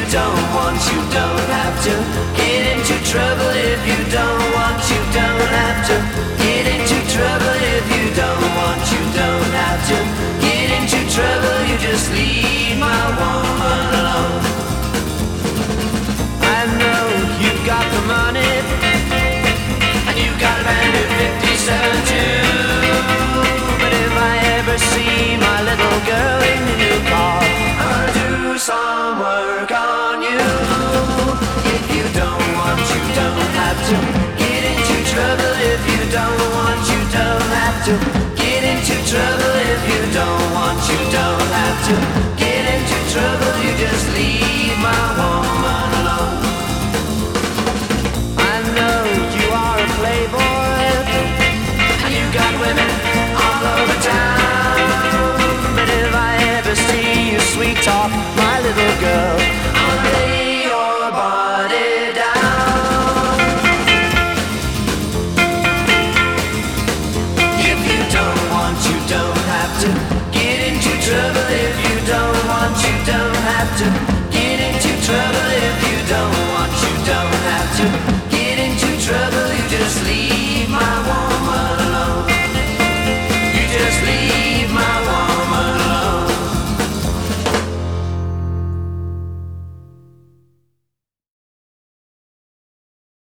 don't want, you don't have to get into trouble if you don't want, you don't have to get into trouble if you don't want.